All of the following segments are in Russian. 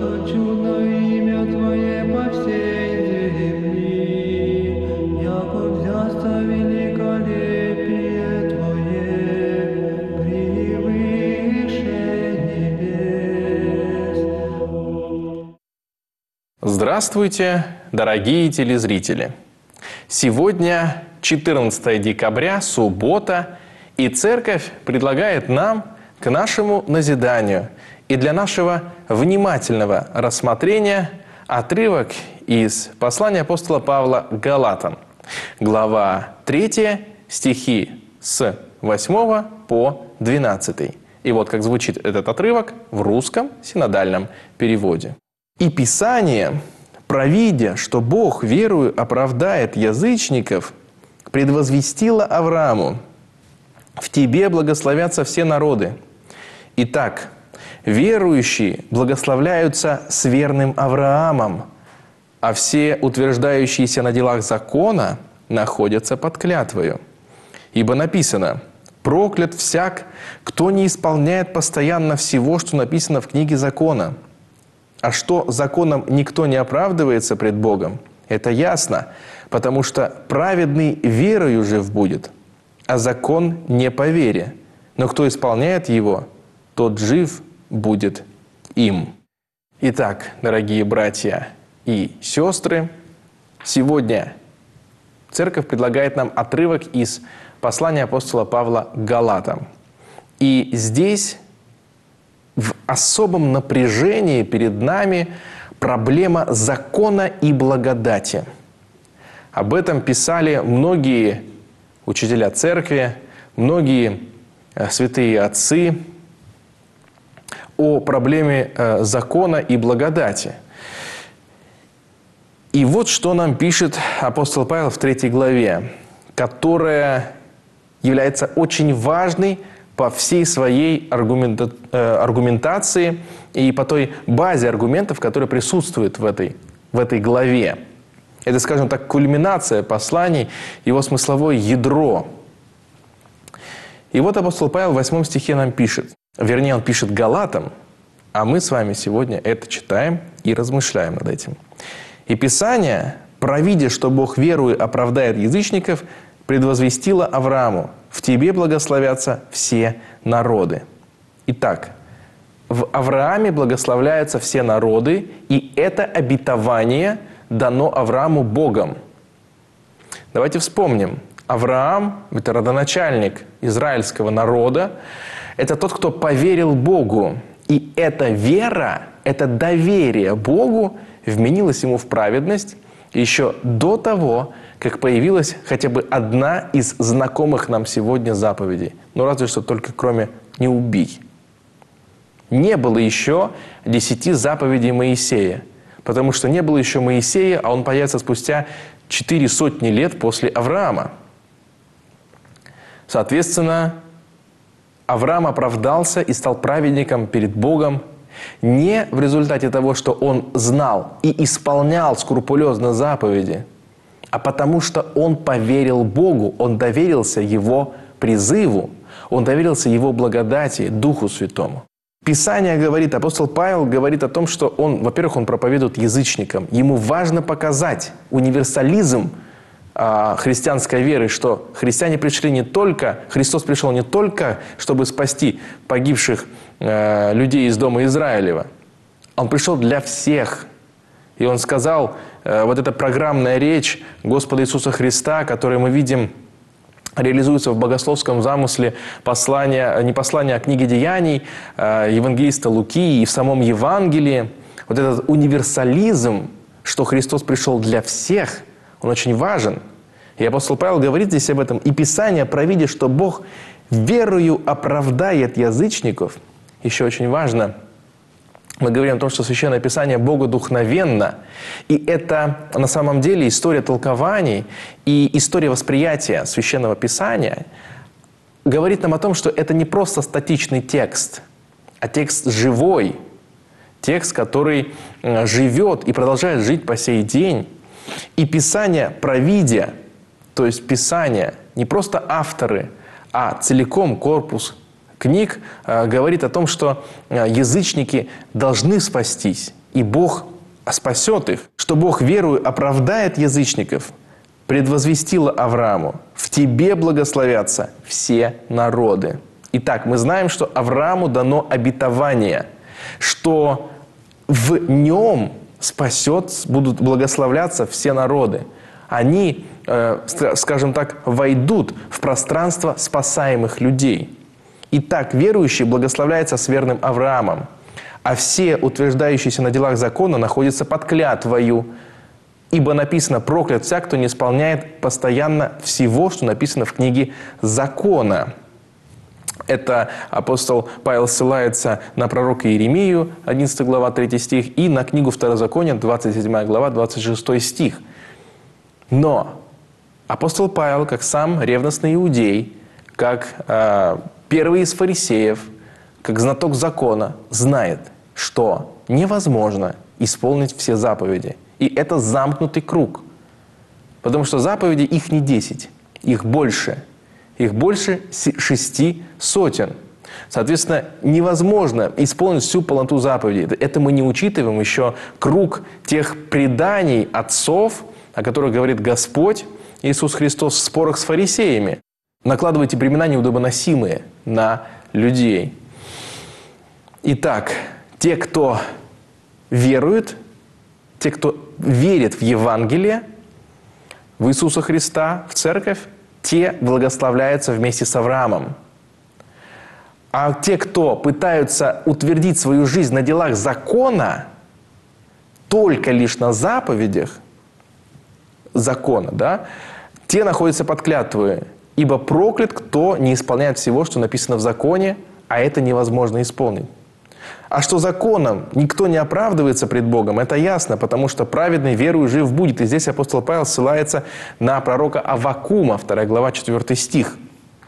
что чудно имя Твое по всей земли, яко взяться великолепие Твое превыше небес. Здравствуйте, дорогие телезрители! Сегодня 14 декабря, суббота, и Церковь предлагает нам к нашему назиданию и для нашего внимательного рассмотрения отрывок из послания апостола Павла к Галатам, глава 3, стихи с 8 по 12. И вот как звучит этот отрывок в русском синодальном переводе. «И Писание, провидя, что Бог верою оправдает язычников, предвозвестило Аврааму: в тебе благословятся все народы. Итак, верующие благословляются с верным Авраамом, а все утверждающиеся на делах закона находятся под клятвою. Ибо написано: проклят всяк, кто не исполняет постоянно всего, что написано в книге закона. А что законом никто не оправдывается пред Богом, это ясно, потому что праведный верою жив будет, а закон не по вере. Но кто исполняет его, тот жив будет им». Итак, дорогие братья и сестры, сегодня Церковь предлагает нам отрывок из послания апостола Павла к Галатам. И здесь в особом напряжении перед нами проблема закона и благодати. Об этом писали многие учителя Церкви, многие святые отцы о проблеме закона и благодати. И вот что нам пишет апостол Павел в 3 главе, которая является очень важной по всей своей аргументации и по той базе аргументов, которая присутствует в этой главе. Это, скажем так, кульминация посланий, его смысловое ядро. И вот апостол Павел в 8 стихе нам пишет, вернее, он пишет Галатам, а мы с вами сегодня это читаем и размышляем над этим. «И Писание, провидя, что Бог верою оправдает язычников, предвозвестило Аврааму: в тебе благословятся все народы». Итак, в Аврааме благословляются все народы, и это обетование дано Аврааму Богом. Давайте вспомним. Авраам – это родоначальник израильского народа. Это тот, кто поверил Богу. И эта вера, это доверие Богу вменилось ему в праведность еще до того, как появилась хотя бы одна из знакомых нам сегодня заповедей. Ну, разве что только кроме «не убий». Не было еще 10 заповедей Моисея, потому что не было еще Моисея, а он появится спустя 400 лет после Авраама. Соответственно, Авраам оправдался и стал праведником перед Богом не в результате того, что он знал и исполнял скрупулезно заповеди, а потому что он поверил Богу, он доверился Его призыву, он доверился Его благодати, Духу Святому. Писание говорит, апостол Павел говорит о том, что он, во-первых, он проповедует язычникам. Ему важно показать универсализм христианской веры, что христиане пришли не только, Христос пришел не только, чтобы спасти погибших людей из дома Израилева. Он пришел для всех. И он сказал, вот эта программная речь Господа Иисуса Христа, которую мы видим, реализуется в богословском замысле послания, не послания, а книги Деяний, евангелиста Луки и в самом Евангелии. Вот этот универсализм, что Христос пришел для всех, он очень важен. И апостол Павел говорит здесь об этом. «И Писание, провидя, что Бог верою оправдает язычников». Еще очень важно, мы говорим о том, что Священное Писание богодухновенно. И это на самом деле история толкований и история восприятия Священного Писания говорит нам о том, что это не просто статичный текст, а текст живой. Текст, который живет и продолжает жить по сей день. И Писание, провидя, то есть Писание, не просто авторы, а целиком корпус книг говорит о том, что язычники должны спастись. и Бог спасет их, что Бог верою оправдает язычников, предвозвестила Аврааму: «В тебе благословятся все народы». Итак, мы знаем, что Аврааму дано обетование, что в нем будут благословляться все народы. Они, скажем так, войдут в пространство спасаемых людей. Итак, верующий благословляется с верным Авраамом, а все, утверждающиеся на делах закона, находятся под клятвою. Ибо написано: «Проклят всяк, кто не исполняет постоянно всего, что написано в книге закона». Это апостол Павел ссылается на пророка Иеремию, 11 глава, 3 стих, и на книгу Второзакония, 27 глава, 26 стих. Но апостол Павел, как сам ревностный иудей, как первый из фарисеев, как знаток закона, знает, что невозможно исполнить все заповеди. И это замкнутый круг. Потому что заповеди их не 10, их больше. Их больше 6 сотен. Соответственно, невозможно исполнить всю полноту заповедей. Это мы не учитываем еще круг тех преданий отцов, о которых говорит Господь Иисус Христос в спорах с фарисеями. Накладывайте бремена неудобоносимые на людей. Итак, те, кто верует, те, кто верит в Евангелие, в Иисуса Христа, в Церковь, те благословляются вместе с Авраамом. А те, кто пытаются утвердить свою жизнь на делах закона, только лишь на заповедях закона, да, те находятся под клятвой. Ибо проклят, кто не исполняет всего, что написано в законе, а это невозможно исполнить. А что законом никто не оправдывается пред Богом, это ясно, потому что праведный верою жив будет. И здесь апостол Павел ссылается на пророка Аввакума, 2 глава, 4 стих.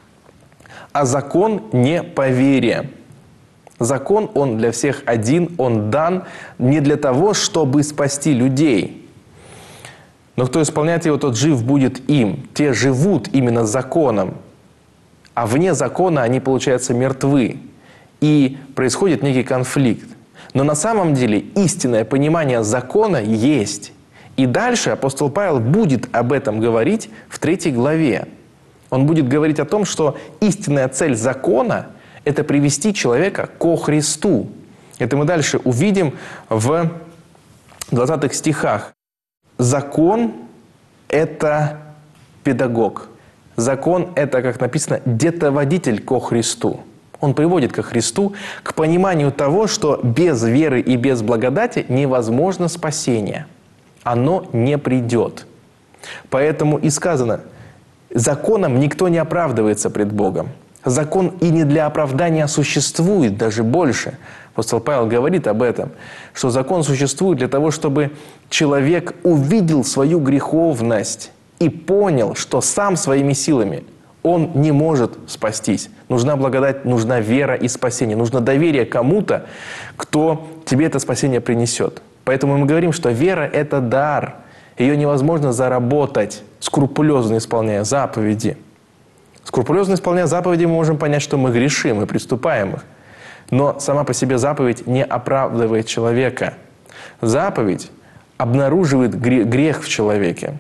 А закон не по вере. Закон, он для всех один, он дан не для того, чтобы спасти людей. Но кто исполняет его, тот жив будет им. Те живут именно законом. А вне закона они, получается, мертвы. И происходит некий конфликт. Но на самом деле истинное понимание закона есть. И дальше апостол Павел будет об этом говорить в 3 главе. Он будет говорить о том, что истинная цель закона – это привести человека ко Христу. Это мы дальше увидим в 20 стихах. Закон – это педагог. Закон – это, как написано, детоводитель ко Христу. Он приводит ко Христу, к пониманию того, что без веры и без благодати невозможно спасение. Оно не придет. Поэтому и сказано, законом никто не оправдывается пред Богом. Закон и не для оправдания существует, даже больше. Апостол Павел говорит об этом, что закон существует для того, чтобы человек увидел свою греховность и понял, что сам своими силами он не может спастись. Нужна благодать, нужна вера и спасение. Нужно доверие кому-то, кто тебе это спасение принесет. Поэтому мы говорим, что вера – это дар. Ее невозможно заработать, скрупулезно исполняя заповеди. Скрупулезно исполняя заповеди, мы можем понять, что мы грешим и приступаем их. Но сама по себе заповедь не оправдывает человека. Заповедь обнаруживает грех в человеке,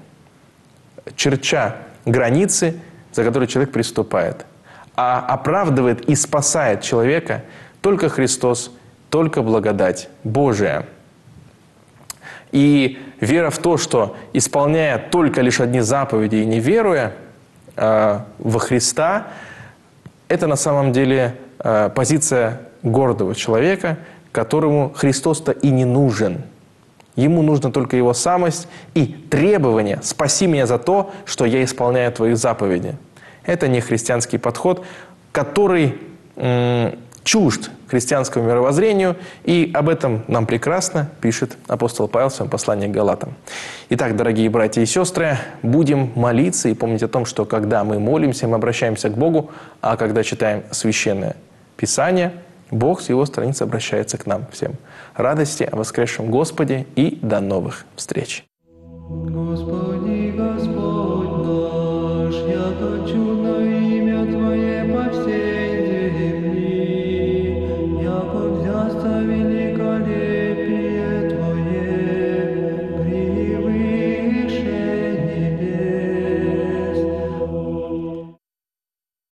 черча границы, за которые человек приступает. А оправдывает и спасает человека только Христос, только благодать Божия. И вера в то, что, исполняя только лишь одни заповеди и не веруя во Христа, это на самом деле позиция гордого человека, которому Христос-то и не нужен. Ему нужна только Его самость и требование «спаси меня за то, что я исполняю Твои заповеди». Это не христианский подход, который чужд христианскому мировоззрению, и об этом нам прекрасно пишет апостол Павел в своем послании к Галатам. Итак, дорогие братья и сестры, будем молиться и помнить о том, что когда мы молимся, мы обращаемся к Богу, а когда читаем Священное Писание, Бог с Его страницы обращается к нам всем. Радости о воскресшем Господе и до новых встреч! Господи.